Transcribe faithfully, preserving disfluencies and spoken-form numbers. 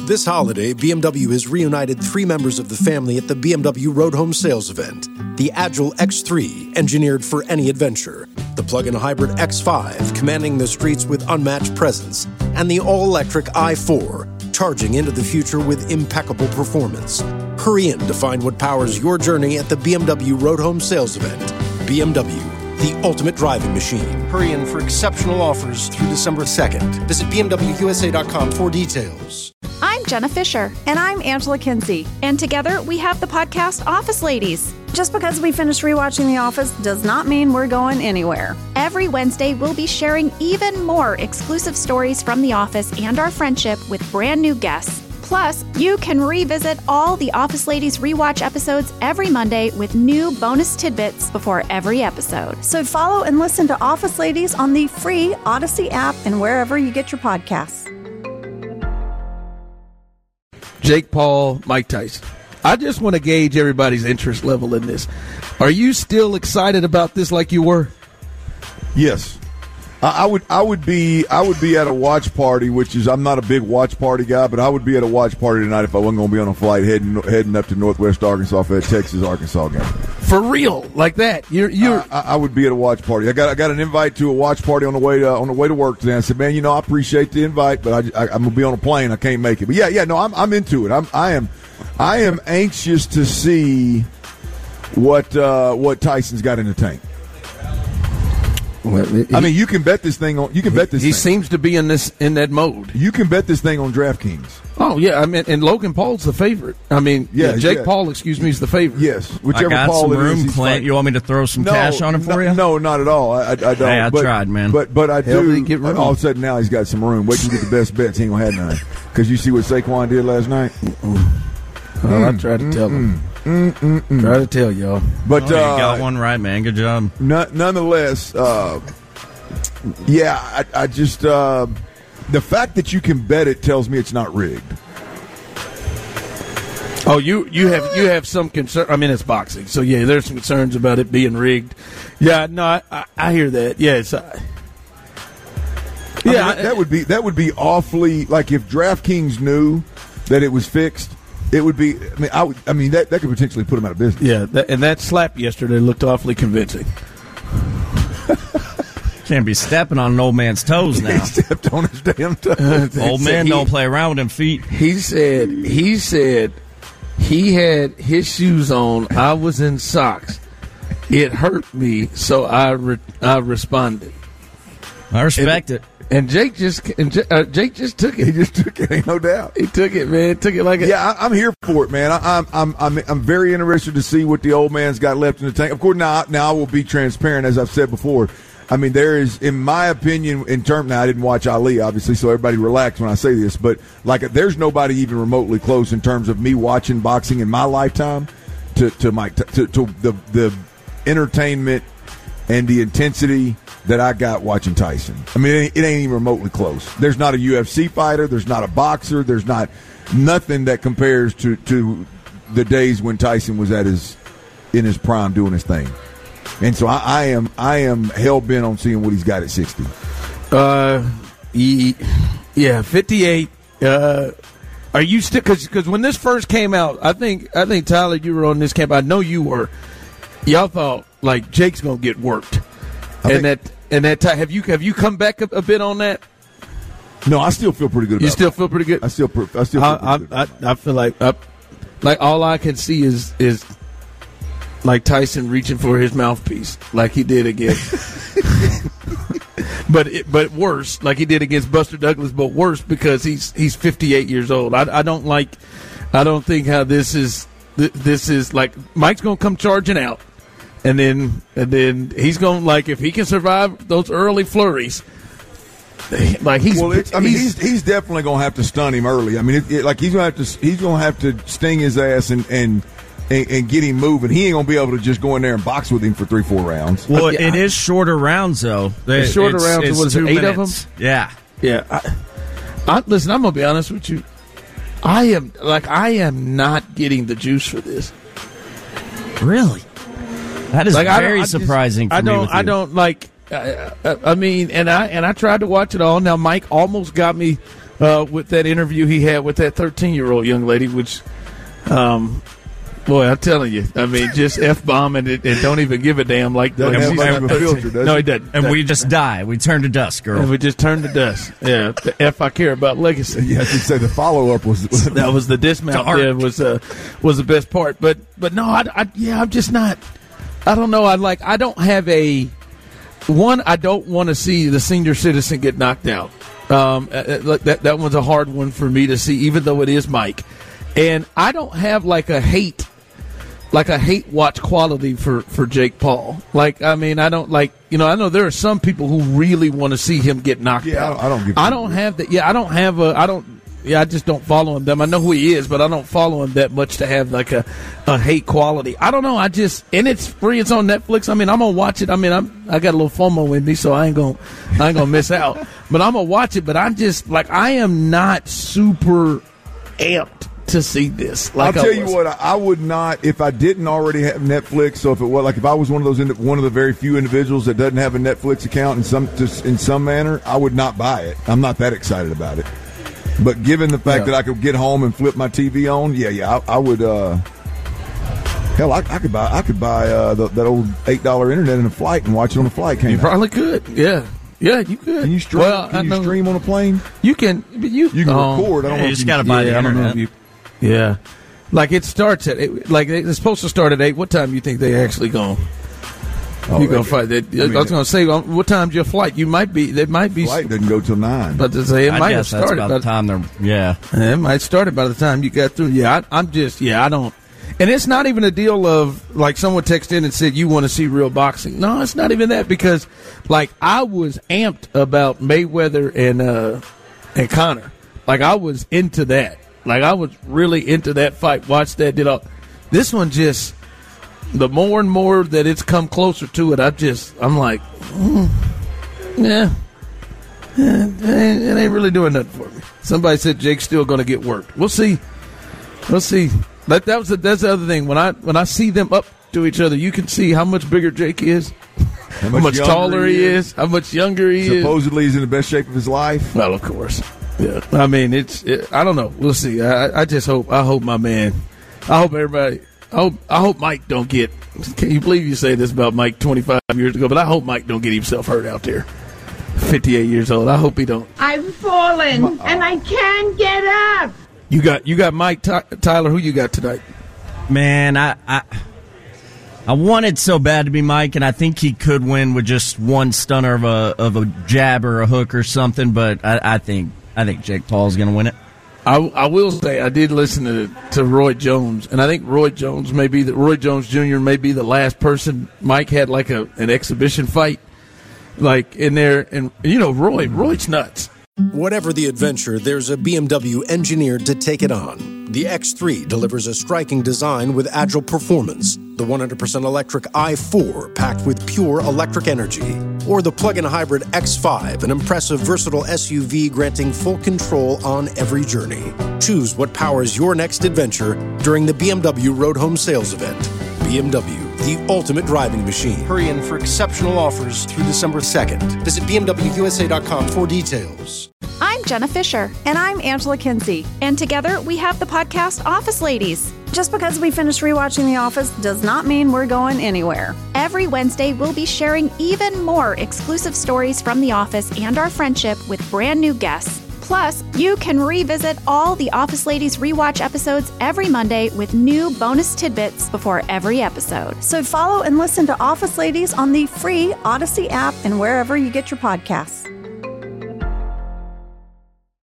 This holiday, B M W has reunited three members of the family at the B M W Road Home Sales event. The Agile X three, engineered for any adventure. The plug-in hybrid X five, commanding the streets with unmatched presence. And the all-electric i four, charging into the future with impeccable performance. Hurry in to find what powers your journey at the B M W Road Home Sales event. B M W, the ultimate driving machine. Hurry in for exceptional offers through December second. Visit B M W U S A dot com for details. I'm Jenna Fisher. And I'm Angela Kinsey. And together we have the podcast Office Ladies. Just because we finished rewatching The Office does not mean we're going anywhere. Every Wednesday, we'll be sharing even more exclusive stories from The Office and our friendship with brand new guests. Plus, you can revisit all the Office Ladies rewatch episodes every Monday with new bonus tidbits before every episode. So follow and listen to Office Ladies on the free Odyssey app and wherever you get your podcasts. Jake Paul, Mike Tyson. I just want to gauge everybody's interest level in this. Are you still excited about this like you were? Yes. I would I would be I would be at a watch party, which is I'm not a big watch party guy, but I would be at a watch party tonight if I wasn't going to be on a flight heading heading up to Northwest Arkansas for that Texas Arkansas game. For real, like that? You're you're. I, I would be at a watch party. I got I got an invite to a watch party on the way to on the way to work today. I said, man, you know, I appreciate the invite, but I, I I'm gonna be on a plane. I can't make it. But yeah, yeah, no, I'm I'm into it. I'm I am I am anxious to see what uh, what Tyson's got in the tank. Well, he, I mean, you can bet this thing on. You can bet this. He thing. seems to be in this in that mode. You can bet this thing on DraftKings. Oh yeah, I mean, and Logan Paul's the favorite. I mean, yeah, yeah Jake yeah. Paul, excuse me, is the favorite. Yes, whichever I got Paul some it room, is, Clint. You want me to throw some no, cash on him for no, you? No, not at all. I, I, I don't. Hey, I but, tried, man. But but I Hell do. Get room. All of a sudden now he's got some room. Wait till you get the best bets. He ain't gonna have none. Because you see what Saquon did last night. Oh, mm, I tried to mm, tell him. Mm, mm, mm, Try to tell y'all. But oh, uh, you got one right, man. Good job. N- nonetheless, uh, yeah, I, I just uh, the fact that you can bet it tells me it's not rigged. Oh, you, you have you have some concern. I mean, it's boxing, so yeah, there's some concerns about it being rigged. Yeah, no, I, I, I hear that. Yes, I, I yeah, mean, that, that would be that would be awfully like if DraftKings knew that it was fixed. It would be. I mean, I, would, I mean that, that could potentially put him out of business. Yeah, that, and that slap yesterday looked awfully convincing. Can't be stepping on an old man's toes now. He stepped on his damn toes. Old man he, don't play around with them feet. He said. He said he had his shoes on. I was in socks. It hurt me, so I re, I responded. I respect and, it. And Jake just and J- uh, Jake just took it. He just took it. Ain't no doubt. He took it, man. Took it like a yeah. I, I'm here for it, man. I, I'm I'm I'm I'm very interested to see what the old man's got left in the tank. Of course, now now I will be transparent, as I've said before. I mean, there is, in my opinion, in terms. Now I didn't watch Ali, obviously, so everybody relax when I say this. But like, there's nobody even remotely close in terms of me watching boxing in my lifetime to to my to, to the the entertainment and the intensity that I got watching Tyson. I mean, it ain't, it ain't even remotely close. There's not a U F C fighter. There's not a boxer. There's not nothing that compares to, to the days when Tyson was at his in his prime doing his thing. And so I, I am I am hell bent on seeing what he's got at sixty. Uh, he, yeah, fifty-eight. Uh, are you still? Because because when this first came out, I think I think Tyler, you were on this camp. I know you were. Y'all thought like Jake's gonna get worked. I and that and that time, have you have you come back a, a bit on that? No, I still feel pretty good about it. You still that. feel pretty good? I still I still feel I, pretty I, good. I, I feel like I, like all I can see is is like Tyson reaching for his mouthpiece like he did against but it, but worse, like he did against Buster Douglas, but worse because he's he's fifty-eight years old. I, I don't like I don't think how this is this is like Mike's going to come charging out. And then, and then he's going to, like, if he can survive those early flurries, like he's. Well, it, I mean, he's, he's definitely going to have to stun him early. I mean, it, it, like he's going to have to, he's going to have to sting his ass and, and and and get him moving. He ain't going to be able to just go in there and box with him for three, four rounds. Well, yeah, it I, is shorter rounds though. It's shorter it's, rounds. It's what is it? Eight minutes. of them. Yeah, yeah. I, I, listen, I'm going to be honest with you. I am like I am not getting the juice for this. Really. That is like, very I I just, surprising for I don't, me with you. I don't like. Uh, I mean, and I and I tried to watch it all. Now, Mike almost got me uh, with that interview he had with that thirteen-year-old young lady, which, um, boy, I'm telling you, I mean, just F-bombing it and don't even give a damn. Like, Doesn't like have she's much not of a thirteen. filter, does No, it? he doesn't. And we just die. We turn to dust, girl. And we just turned to dust. Yeah, the F I care about legacy. Yeah, I should say the follow up was, was That was the dismount. Dark. Yeah, was uh, was the best part. But but no, I, I yeah, I'm just not. I don't know. I like. I don't have a one. I don't want to see the senior citizen get knocked out. Um, uh, that that one's a hard one for me to see, even though it is Mike. And I don't have like a hate. Like a hate watch quality for, for Jake Paul. Like, I mean, I don't like, you know, I know there are some people who really want to see him get knocked Yeah, out. I don't- I don't give a I don't have that. Yeah, I don't have a, I don't, yeah, I just don't follow him. Them. I know who he is, but I don't follow him that much to have like a, a hate quality. I don't know. I just, and it's free. It's on Netflix. I mean, I'm going to watch it. I mean, I'm, I got a little FOMO in me, so I ain't going to, I ain't going to miss out. But I'm going to watch it, but I'm just, like, I am not super amped to see this. Like I'll tell I you was. what, I, I would not if I didn't already have Netflix. So if it was like if I was one of those indi- one of the very few individuals that doesn't have a Netflix account in some just in some manner, I would not buy it. I'm not that excited about it. But given the fact Yeah. that I could get home and flip my T V on, yeah, yeah, I, I would. Uh, hell, I, I could buy I could buy uh, the, that old eight dollar internet in a flight and watch it on a flight. Came You out. probably could. Yeah. Yeah, you could. Can you stream? Well, I can you know- stream on a plane? You can. But you, You can um, record. I don't yeah, know. you if just you gotta can- buy the yeah, I don't know if internet. you. Yeah. Like it starts at eight, like it's supposed to start at eight. What time do you think they actually going? Oh, you gonna they- fight? They, I, mean, was gonna say, um, what time's your flight? You might be. They might be. Flight doesn't go till nine. But to say it I might have guess that's started about by the time they're, yeah. It might started by the time you got through. Yeah, I, I'm just. Yeah, I don't. And it's not even a deal of like someone texted in and said you want to see real boxing. No, it's not even that because like I was amped about Mayweather and uh, and Conor. Like I was into that. Like I was really into that fight. Watched that. Did all. This one just. The more and more that it's come closer to it, I just I'm like, mm, yeah, yeah, it ain't, it ain't really doing nothing for me. Somebody said Jake's still going to get worked. We'll see. We'll see. That that was the, that's the other thing. When I when I see them up to each other, you can see how much bigger Jake is, how much, younger taller he is, how much younger he is. Supposedly he's in the best shape of his life. Well, of course. Yeah. I mean, it's. It, I don't know. We'll see. I, I just hope. I hope my man. I hope everybody. I hope. I hope Mike don't get. Can you believe you say this about Mike twenty-five years ago? But I hope Mike don't get himself hurt out there. fifty-eight years old. I hope he don't. I've fallen and I can't get up. You got. You got Mike Ty- Tyler. Who you got tonight? Man, I, I I wanted so bad to be Mike, and I think he could win with just one stunner of a of a jab or a hook or something. But I, I think I think Jake Paul's going to win it. I, I will say I did listen to to Roy Jones, and I think Roy Jones may be the Roy Jones Junior may be the last person Mike had like a an exhibition fight, like in there. And you know, Roy Roy's nuts. Whatever the adventure, there's a B M W engineered to take it on. The X three delivers a striking design with agile performance. The one hundred percent electric i four packed with pure electric energy. Or the plug-in hybrid X five, an impressive versatile S U V granting full control on every journey. Choose what powers your next adventure during the B M W Road Home Sales Event. B M W, the ultimate driving machine. Hurry in for exceptional offers through December second. Visit B M W U S A dot com for details. I'm Jenna Fisher, And I'm Angela Kinsey. and together we have the podcast Office Ladies. Just because we finished rewatching The Office does not mean we're going anywhere. Every Wednesday, we'll be sharing even more exclusive stories from The Office and our friendship with brand new guests. Plus, you can revisit all the Office Ladies rewatch episodes every Monday with new bonus tidbits before every episode. So follow and listen to Office Ladies on the free Odyssey app and wherever you get your podcasts.